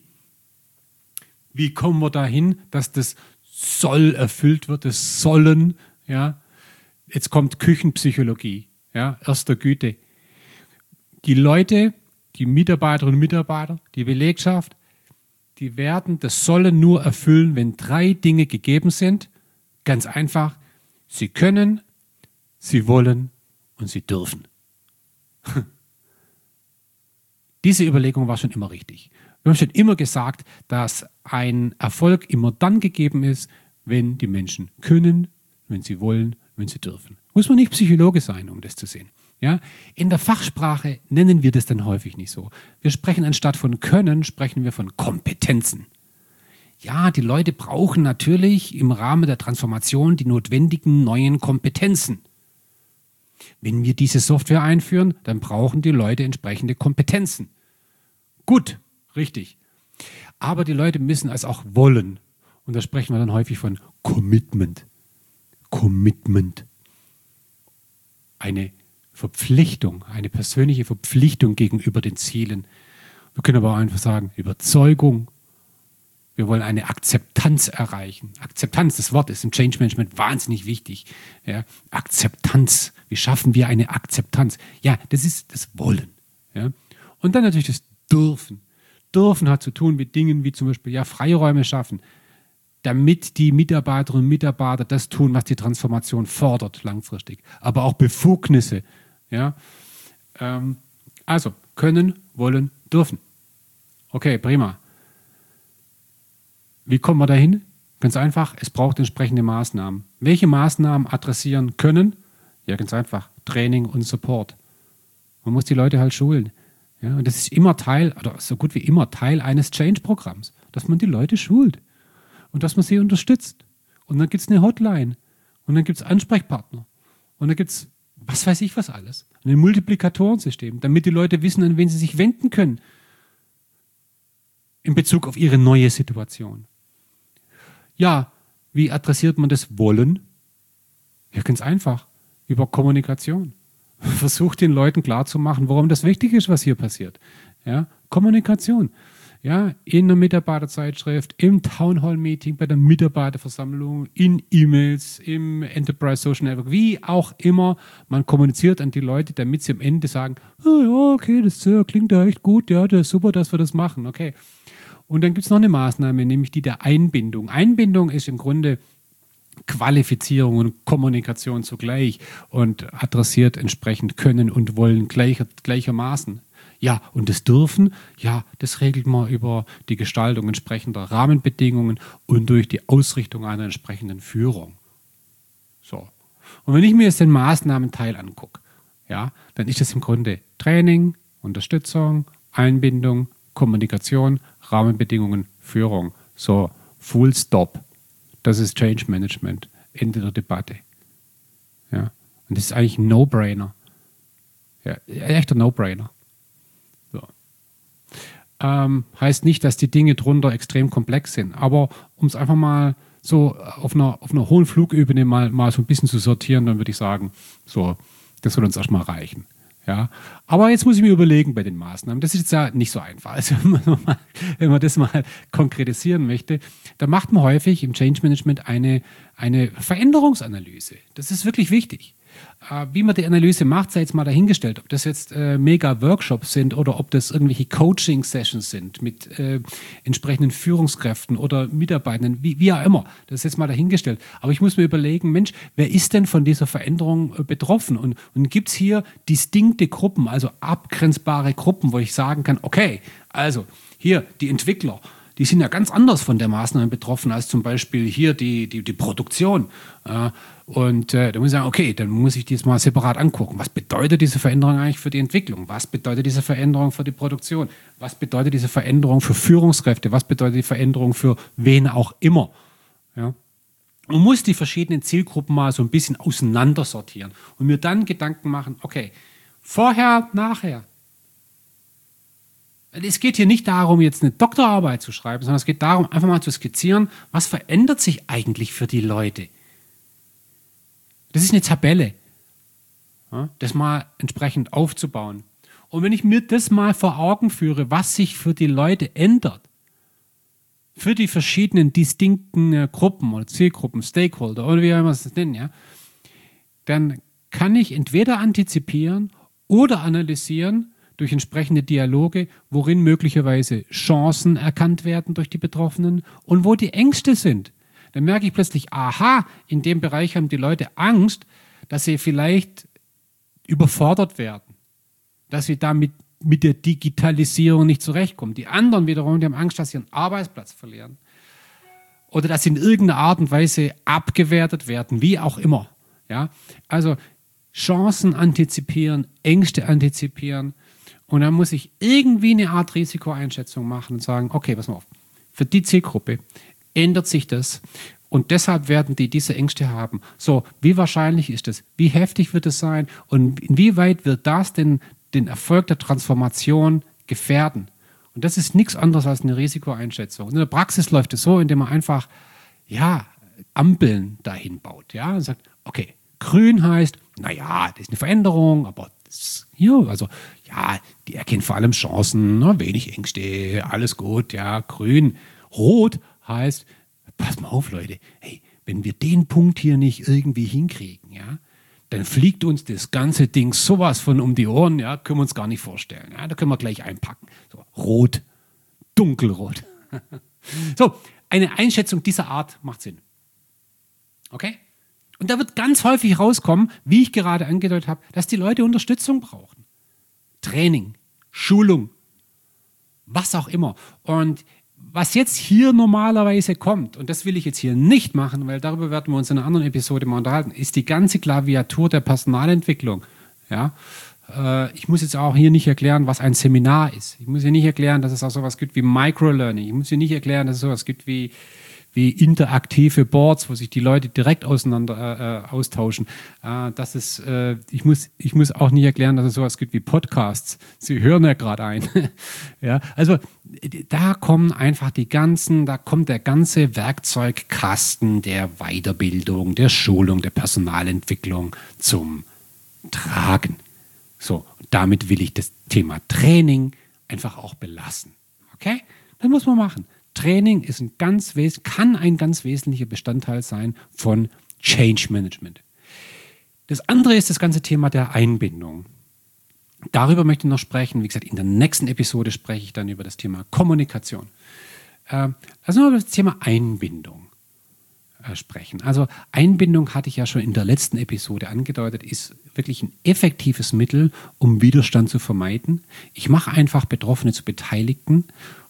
Wie kommen wir dahin, dass das Soll erfüllt wird, das Sollen? Ja? Jetzt kommt Küchenpsychologie, ja, erster Güte. Die Leute, die Mitarbeiterinnen und Mitarbeiter, die Belegschaft, die werden das Sollen nur erfüllen, wenn drei Dinge gegeben sind. Ganz einfach, sie können, sie wollen und sie dürfen. Diese Überlegung war schon immer richtig. Wir haben schon immer gesagt, dass ein Erfolg immer dann gegeben ist, wenn die Menschen können, wenn sie wollen, wenn sie dürfen. Muss man nicht Psychologe sein, um das zu sehen. Ja? In der Fachsprache nennen wir das dann häufig nicht so. Wir sprechen anstatt von Können, sprechen wir von Kompetenzen. Ja, die Leute brauchen natürlich im Rahmen der Transformation die notwendigen neuen Kompetenzen. Wenn wir diese Software einführen, dann brauchen die Leute entsprechende Kompetenzen. Gut, richtig. Aber die Leute müssen es auch wollen. Und da sprechen wir dann häufig von Commitment. Commitment. Eine Verpflichtung, eine persönliche Verpflichtung gegenüber den Zielen. Wir können aber auch einfach sagen, Überzeugung. Wir wollen eine Akzeptanz erreichen. Akzeptanz, das Wort ist im Change Management wahnsinnig wichtig. Ja, Akzeptanz. Wie schaffen wir eine Akzeptanz? Ja, das ist das Wollen. Ja. Und dann natürlich das Dürfen. Dürfen hat zu tun mit Dingen wie zum Beispiel ja, Freiräume schaffen, damit die Mitarbeiterinnen und Mitarbeiter das tun, was die Transformation fordert langfristig. Aber auch Befugnisse. Ja. Ähm, also können, wollen, dürfen. Okay, prima. Wie kommen wir dahin? Ganz einfach, es braucht entsprechende Maßnahmen. Welche Maßnahmen adressieren können? Ja, ganz einfach, Training und Support. Man muss die Leute halt schulen. Ja, und das ist immer Teil, oder so gut wie immer Teil eines Change-Programms, dass man die Leute schult und dass man sie unterstützt. Und dann gibt es eine Hotline und dann gibt es Ansprechpartner und dann gibt es, was weiß ich was alles, ein Multiplikatorensystem, damit die Leute wissen, an wen sie sich wenden können in Bezug auf ihre neue Situation. Ja, wie adressiert man das Wollen? Ja, ganz einfach, über Kommunikation. Versucht den Leuten klarzumachen, warum das wichtig ist, was hier passiert. Ja, Kommunikation. Ja, in der Mitarbeiterzeitschrift, im Townhall-Meeting, bei der Mitarbeiterversammlung, in E-Mails, im Enterprise Social Network, wie auch immer. Man kommuniziert an die Leute, damit sie am Ende sagen, oh, ja, okay, das klingt ja echt gut, ja, das ist super, dass wir das machen. Okay. Und dann gibt es noch eine Maßnahme, nämlich die der Einbindung. Einbindung ist im Grunde Qualifizierung und Kommunikation zugleich und adressiert entsprechend Können und Wollen gleicher, gleichermaßen. Ja, und das Dürfen, ja, das regelt man über die Gestaltung entsprechender Rahmenbedingungen und durch die Ausrichtung einer entsprechenden Führung. So. Und wenn ich mir jetzt den Maßnahmenteil angucke, ja, dann ist das im Grunde Training, Unterstützung, Einbindung, Kommunikation, Rahmenbedingungen, Führung. So, full stop. Das ist Change Management. Ende der Debatte. Ja. Und das ist eigentlich ein No-Brainer. Ja, echter No-Brainer. So. Ähm, heißt nicht, dass die Dinge drunter extrem komplex sind, aber um es einfach mal so auf einer, auf einer hohen Flugebene mal, mal so ein bisschen zu sortieren, dann würde ich sagen, so, das soll uns erstmal reichen. Ja, aber jetzt muss ich mir überlegen bei den Maßnahmen. Das ist jetzt ja nicht so einfach. Also wenn man, mal, wenn man das mal konkretisieren möchte, da macht man häufig im Change Management eine, eine Veränderungsanalyse. Das ist wirklich wichtig. Äh, wie man die Analyse macht, sei jetzt mal dahingestellt, ob das jetzt äh, Mega-Workshops sind oder ob das irgendwelche Coaching-Sessions sind mit äh, entsprechenden Führungskräften oder Mitarbeitenden, wie, wie auch immer. Das ist jetzt mal dahingestellt. Aber ich muss mir überlegen, Mensch, wer ist denn von dieser Veränderung äh, betroffen? Und, und gibt es hier distinkte Gruppen, also abgrenzbare Gruppen, wo ich sagen kann, okay, also hier die Entwickler, die sind ja ganz anders von der Maßnahme betroffen als zum Beispiel hier die, die, die Produktion. Äh, und äh, da muss ich sagen, okay, dann muss ich das mal separat angucken. Was bedeutet diese Veränderung eigentlich für die Entwicklung? Was bedeutet diese Veränderung für die Produktion? Was bedeutet diese Veränderung für Führungskräfte? Was bedeutet die Veränderung für wen auch immer? Ja? Man muss die verschiedenen Zielgruppen mal so ein bisschen auseinandersortieren und mir dann Gedanken machen, okay, vorher, nachher. Es geht hier nicht darum, jetzt eine Doktorarbeit zu schreiben, sondern es geht darum, einfach mal zu skizzieren, was verändert sich eigentlich für die Leute. Das ist eine Tabelle, ja, das mal entsprechend aufzubauen. Und wenn ich mir das mal vor Augen führe, was sich für die Leute ändert, für die verschiedenen distinkten äh, Gruppen oder Zielgruppen, Stakeholder oder wie auch immer es nennen, ja, dann kann ich entweder antizipieren oder analysieren durch entsprechende Dialoge, worin möglicherweise Chancen erkannt werden durch die Betroffenen und wo die Ängste sind. Dann merke ich plötzlich, aha, in dem Bereich haben die Leute Angst, dass sie vielleicht überfordert werden, dass sie damit mit der Digitalisierung nicht zurechtkommen. Die anderen wiederum, die haben Angst, dass sie ihren Arbeitsplatz verlieren. Oder dass sie in irgendeiner Art und Weise abgewertet werden, wie auch immer. Ja? Also Chancen antizipieren, Ängste antizipieren. Und dann muss ich irgendwie eine Art Risikoeinschätzung machen und sagen, okay, pass mal auf, für die Zielgruppe ändert sich das und deshalb werden die diese Ängste haben. So, wie wahrscheinlich ist das? Wie heftig wird es sein? Und inwieweit wird das denn den Erfolg der Transformation gefährden? Und das ist nichts anderes als eine Risikoeinschätzung. Und in der Praxis läuft es so, indem man einfach ja, Ampeln dahin baut. Ja? Und sagt, okay, grün heißt, naja, das ist eine Veränderung, aber das, ja, also, ja, die erkennen vor allem Chancen, ne, wenig Ängste, alles gut, ja, grün. Rot heißt, pass mal auf, Leute, hey, wenn wir den Punkt hier nicht irgendwie hinkriegen, ja, dann fliegt uns das ganze Ding sowas von um die Ohren, ja, können wir uns gar nicht vorstellen. Ja, da können wir gleich einpacken. So, rot, dunkelrot. So, eine Einschätzung dieser Art macht Sinn. Okay? Und da wird ganz häufig rauskommen, wie ich gerade angedeutet habe, dass die Leute Unterstützung brauchen. Training, Schulung, was auch immer. Und was jetzt hier normalerweise kommt, und das will ich jetzt hier nicht machen, weil darüber werden wir uns in einer anderen Episode mal unterhalten, ist die ganze Klaviatur der Personalentwicklung. Ja? Äh, ich muss jetzt auch hier nicht erklären, was ein Seminar ist. Ich muss hier nicht erklären, dass es auch sowas gibt wie Microlearning. Ich muss hier nicht erklären, dass es sowas gibt wie wie interaktive Boards, wo sich die Leute direkt auseinander äh, austauschen. Äh, das ist, äh, ich, muss, ich muss auch nicht erklären, dass es sowas gibt wie Podcasts. Sie hören ja gerade ein. Ja, also da kommen einfach die ganzen, da kommt der ganze Werkzeugkasten der Weiterbildung, der Schulung, der Personalentwicklung zum Tragen. So, damit will ich das Thema Training einfach auch belassen. Okay? Das muss man machen. Training ist ein ganz wes- kann ein ganz wesentlicher Bestandteil sein von Change Management. Das andere ist das ganze Thema der Einbindung. Darüber möchte ich noch sprechen. Wie gesagt, in der nächsten Episode spreche ich dann über das Thema Kommunikation. Äh, also nur über das Thema Einbindung äh, sprechen. Also Einbindung hatte ich ja schon in der letzten Episode angedeutet, ist wirklich ein effektives Mittel, um Widerstand zu vermeiden. Ich mache einfach Betroffene zu Beteiligten.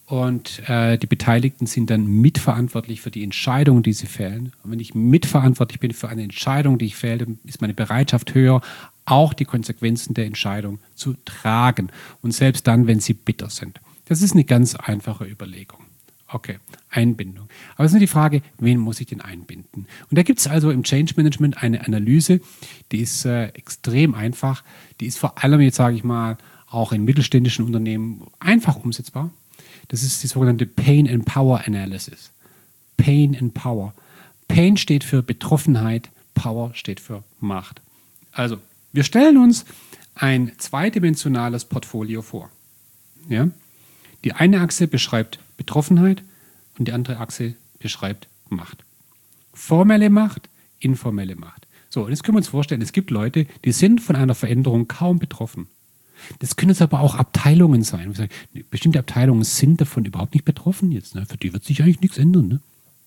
Und äh, die Beteiligten sind dann mitverantwortlich für die Entscheidungen, die sie fällen. Und wenn ich mitverantwortlich bin für eine Entscheidung, die ich fälle, ist meine Bereitschaft höher, auch die Konsequenzen der Entscheidung zu tragen. Und selbst dann, wenn sie bitter sind. Das ist eine ganz einfache Überlegung. Okay, Einbindung. Aber es ist nur die Frage, wen muss ich denn einbinden? Und da gibt es also im Change Management eine Analyse, die ist äh, extrem einfach. Die ist vor allem, jetzt sage ich mal, auch in mittelständischen Unternehmen einfach umsetzbar. Das ist die sogenannte Pain and Power Analysis. Pain and Power. Pain steht für Betroffenheit, Power steht für Macht. Also, wir stellen uns ein zweidimensionales Portfolio vor. Ja? Die eine Achse beschreibt Betroffenheit und die andere Achse beschreibt Macht. Formelle Macht, informelle Macht. So, und jetzt können wir uns vorstellen, es gibt Leute, die sind von einer Veränderung kaum betroffen. Das können jetzt aber auch Abteilungen sein. Sagen, bestimmte Abteilungen sind davon überhaupt nicht betroffen jetzt. Ne? Für die wird sich eigentlich nichts ändern. Ne?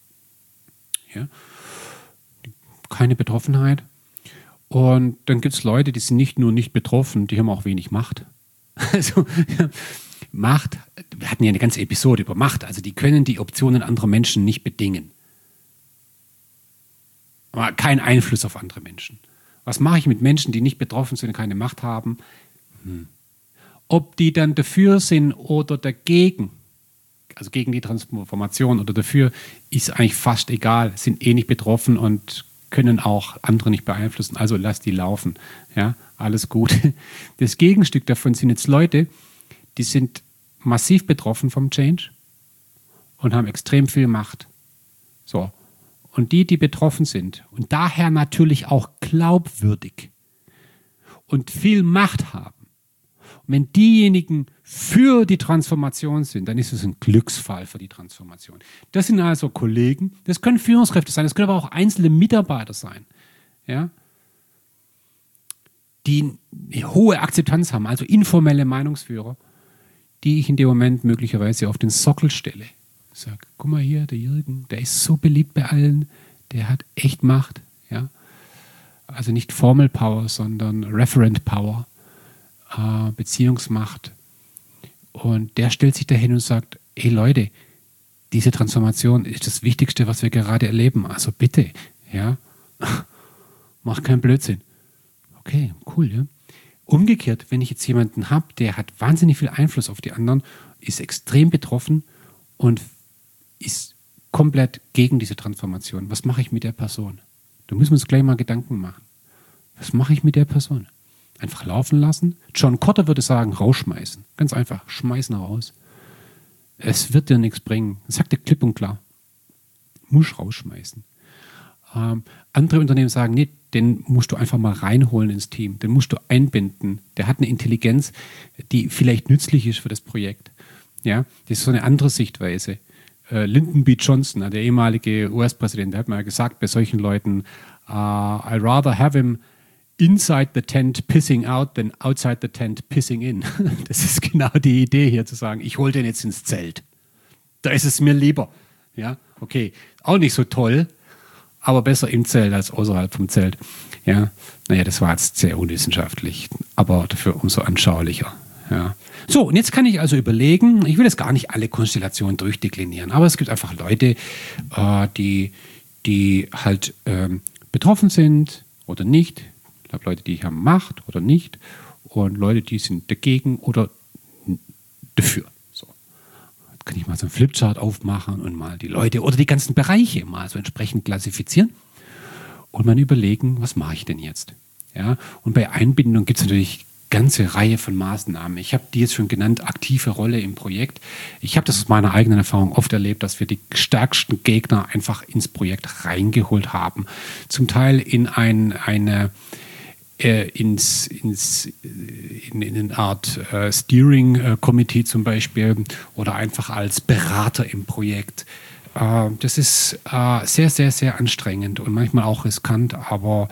Ja? Keine Betroffenheit. Und dann gibt es Leute, die sind nicht nur nicht betroffen, die haben auch wenig Macht. Also ja, Macht, wir hatten ja eine ganze Episode über Macht, also die können die Optionen anderer Menschen nicht bedingen. Aber kein Einfluss auf andere Menschen. Was mache ich mit Menschen, die nicht betroffen sind und keine Macht haben? Hm. Ob die dann dafür sind oder dagegen, also gegen die Transformation oder dafür, ist eigentlich fast egal, sind eh nicht betroffen und können auch andere nicht beeinflussen, also lass die laufen. Ja, alles gut. Das Gegenstück davon sind jetzt Leute, die sind massiv betroffen vom Change und haben extrem viel Macht. So. Und die, die betroffen sind und daher natürlich auch glaubwürdig und viel Macht haben, und wenn diejenigen für die Transformation sind, dann ist es ein Glücksfall für die Transformation. Das sind also Kollegen, das können Führungskräfte sein, das können aber auch einzelne Mitarbeiter sein, ja, die eine hohe Akzeptanz haben, also informelle Meinungsführer, die ich in dem Moment möglicherweise auf den Sockel stelle. Ich sage, guck mal hier, der Jürgen, der ist so beliebt bei allen, der hat echt Macht. Ja? Also nicht Formal Power, sondern Referent Power. Beziehungsmacht, Und der stellt sich dahin und sagt, ey Leute, diese Transformation ist das Wichtigste, was wir gerade erleben. Also bitte, ja, mach keinen Blödsinn. Okay, cool, ja. Umgekehrt, wenn ich jetzt jemanden habe, der hat wahnsinnig viel Einfluss auf die anderen, ist extrem betroffen und ist komplett gegen diese Transformation. Was mache ich mit der Person? Da müssen wir uns gleich mal Gedanken machen. Was mache ich mit der Person? Einfach laufen lassen? John Kotter würde sagen, rausschmeißen. Ganz einfach, schmeißen raus. Es wird dir nichts bringen. Das sagt er klipp und klar. Muss rausschmeißen. Ähm, andere Unternehmen sagen, nee, den musst du einfach mal reinholen ins Team. Den musst du einbinden. Der hat eine Intelligenz, die vielleicht nützlich ist für das Projekt. Ja, das ist so eine andere Sichtweise. Äh, Lyndon B. Johnson, der ehemalige U S-Präsident, der hat mal gesagt, bei solchen Leuten, uh, I'd rather have him inside the tent pissing out than outside the tent pissing in. Das ist genau die Idee hier zu sagen, ich hole den jetzt ins Zelt. Da ist es mir lieber. Ja, okay, auch nicht so toll, aber besser im Zelt als außerhalb vom Zelt. Ja, naja, das war jetzt sehr unwissenschaftlich, aber dafür umso anschaulicher. Ja. So, und jetzt kann ich also überlegen, ich will jetzt gar nicht alle Konstellationen durchdeklinieren, aber es gibt einfach Leute, äh, die, die halt ähm, betroffen sind oder nicht. Ich glaube, Leute, die haben Macht oder nicht. Und Leute, die sind dagegen oder dafür. So. Jetzt kann ich mal so einen Flipchart aufmachen und mal die Leute oder die ganzen Bereiche mal so entsprechend klassifizieren und mal überlegen, was mache ich denn jetzt? Ja? Und bei Einbindung gibt es natürlich ganze Reihe von Maßnahmen. Ich habe die jetzt schon genannt, aktive Rolle im Projekt. Ich habe das aus meiner eigenen Erfahrung oft erlebt, dass wir die stärksten Gegner einfach ins Projekt reingeholt haben. Zum Teil in ein, eine äh, ins, ins, in, in eine Art äh, Steering äh, Committee zum Beispiel oder einfach als Berater im Projekt. Äh, das ist äh, sehr, sehr, sehr anstrengend und manchmal auch riskant, aber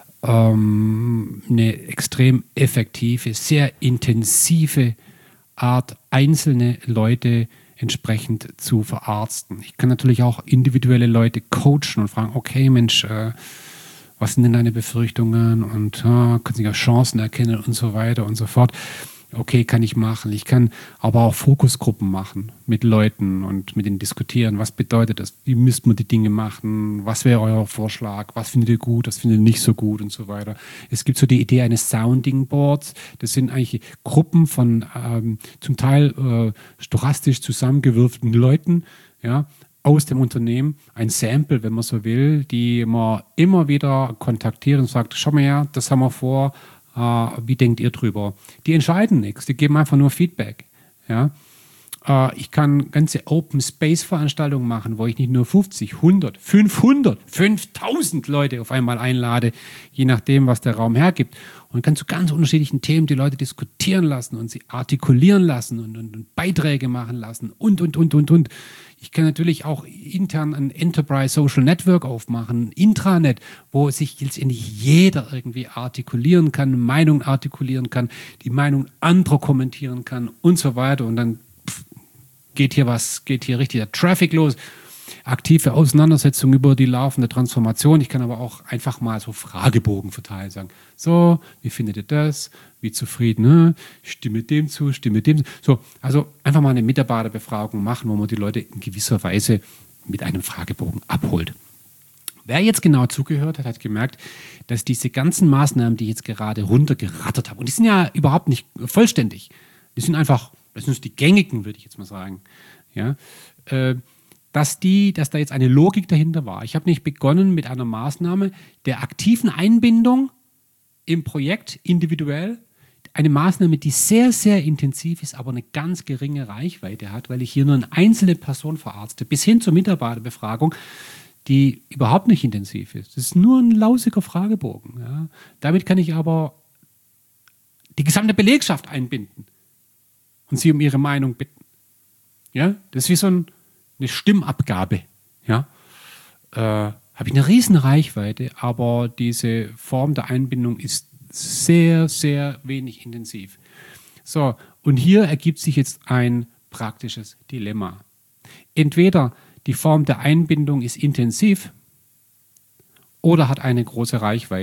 eine extrem effektive, sehr intensive Art, einzelne Leute entsprechend zu verarzten. Ich kann natürlich auch individuelle Leute coachen und fragen, okay Mensch, äh, was sind denn deine Befürchtungen und äh, können Sie auch Chancen erkennen und so weiter und so fort. Okay, kann ich machen. Ich kann aber auch Fokusgruppen machen mit Leuten und mit ihnen diskutieren. Was bedeutet das? Wie müsste man die Dinge machen? Was wäre euer Vorschlag? Was findet ihr gut? Was findet ihr nicht so gut? Und so weiter. Es gibt so die Idee eines Sounding Boards. Das sind eigentlich Gruppen von ähm, zum Teil äh, stochastisch zusammengewürfelten Leuten, ja, aus dem Unternehmen. Ein Sample, wenn man so will, die man immer wieder kontaktiert und sagt, schau mal her, das haben wir vor. Uh, wie denkt ihr drüber? Die entscheiden nichts, die geben einfach nur Feedback. Ja? Uh, ich kann ganze Open-Space-Veranstaltungen machen, wo ich nicht nur fünfzig, hundert, fünfhundert, fünftausend Leute auf einmal einlade, je nachdem, was der Raum hergibt. Und kann zu ganz unterschiedlichen Themen die Leute diskutieren lassen und sie artikulieren lassen und, und, und Beiträge machen lassen und, und, und, und, und. Ich kann natürlich auch intern ein Enterprise Social Network aufmachen, ein Intranet, wo sich letztendlich jeder irgendwie artikulieren kann, Meinungen artikulieren kann, die Meinung anderer kommentieren kann und so weiter. Und dann pff, geht hier was, geht hier richtig der Traffic los. Aktive Auseinandersetzung über die laufende Transformation. Ich kann aber auch einfach mal so Fragebogen verteilen, sagen, so, wie findet ihr das? Wie zufrieden? Ne? Stimme dem zu, stimme dem zu. So, also einfach mal eine Mitarbeiterbefragung machen, wo man die Leute in gewisser Weise mit einem Fragebogen abholt. Wer jetzt genau zugehört hat, hat gemerkt, dass diese ganzen Maßnahmen, die ich jetzt gerade runtergerattert habe, und die sind ja überhaupt nicht vollständig, die sind einfach, das sind die gängigen, würde ich jetzt mal sagen, ja, äh, dass, die, dass da jetzt eine Logik dahinter war. Ich habe nicht begonnen mit einer Maßnahme der aktiven Einbindung im Projekt individuell, eine Maßnahme, die sehr, sehr intensiv ist, aber eine ganz geringe Reichweite hat, weil ich hier nur eine einzelne Person verarzte, bis hin zur Mitarbeiterbefragung, die überhaupt nicht intensiv ist. Das ist nur ein lausiger Fragebogen. Ja. Damit kann ich aber die gesamte Belegschaft einbinden und sie um ihre Meinung bitten. Ja, das ist wie so ein eine Stimmabgabe, ja, äh, habe ich eine riesen Reichweite, aber diese Form der Einbindung ist sehr, sehr wenig intensiv. So, und hier ergibt sich jetzt ein praktisches Dilemma. Entweder die Form der Einbindung ist intensiv oder hat eine große Reichweite.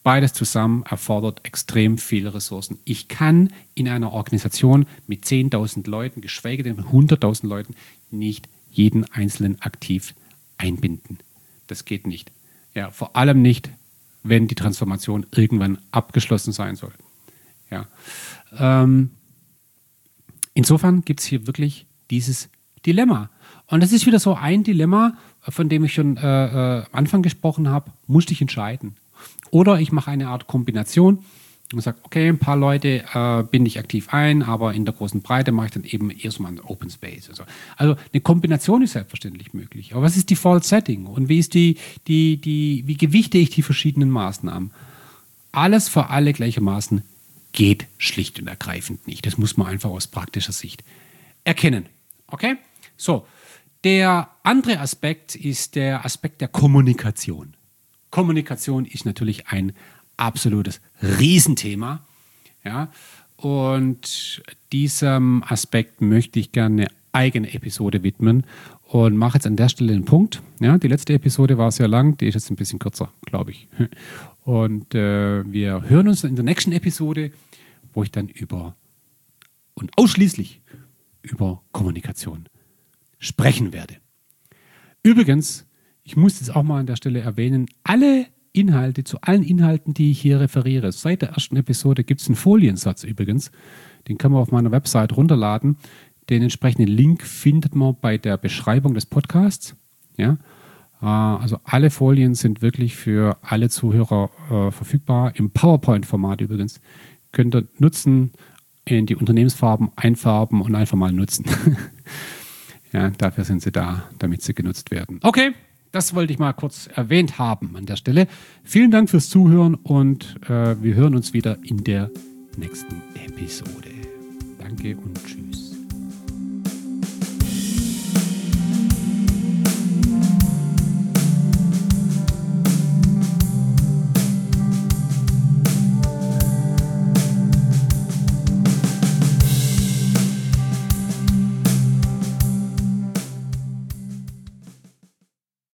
beides zusammen erfordert extrem viele Ressourcen. Ich kann in einer Organisation mit zehntausend Leuten, geschweige denn mit hunderttausend Leuten, nicht jeden Einzelnen aktiv einbinden. Das geht nicht. Ja, vor allem nicht, wenn die Transformation irgendwann abgeschlossen sein soll. Ja. Ähm, insofern gibt es hier wirklich dieses Dilemma. Und das ist wieder so ein Dilemma, von dem ich schon äh, äh, am Anfang gesprochen habe, musste ich entscheiden. Oder ich mache eine Art Kombination und sage, okay, ein paar Leute äh, binde ich aktiv ein, aber in der großen Breite mache ich dann eben erstmal einen Open Space. Also, also eine Kombination ist selbstverständlich möglich. Aber was ist Default Setting und wie ist die, die, die, wie gewichte ich die verschiedenen Maßnahmen? Alles für alle gleichermaßen geht schlicht und ergreifend nicht. Das muss man einfach aus praktischer Sicht erkennen. Okay? So, der andere Aspekt ist der Aspekt der Kommunikation. Kommunikation ist natürlich ein absolutes Riesenthema. Ja? Und diesem Aspekt möchte ich gerne eine eigene Episode widmen und mache jetzt an der Stelle einen Punkt. Ja, die letzte Episode war sehr lang, die ist jetzt ein bisschen kürzer, glaube ich. Und äh, wir hören uns in der nächsten Episode, wo ich dann über und ausschließlich über Kommunikation sprechen werde. Übrigens, ich muss jetzt auch mal an der Stelle erwähnen, alle Inhalte, zu allen Inhalten, die ich hier referiere, seit der ersten Episode gibt es einen Foliensatz übrigens, den kann man auf meiner Website runterladen. Den entsprechenden Link findet man bei der Beschreibung des Podcasts. Ja? Also alle Folien sind wirklich für alle Zuhörer äh, verfügbar, im PowerPoint-Format übrigens. Könnt ihr nutzen, in die Unternehmensfarben einfärben und einfach mal nutzen. Ja, dafür sind sie da, damit sie genutzt werden. Okay, das wollte ich mal kurz erwähnt haben an der Stelle. Vielen Dank fürs Zuhören und äh, wir hören uns wieder in der nächsten Episode. Danke und tschüss.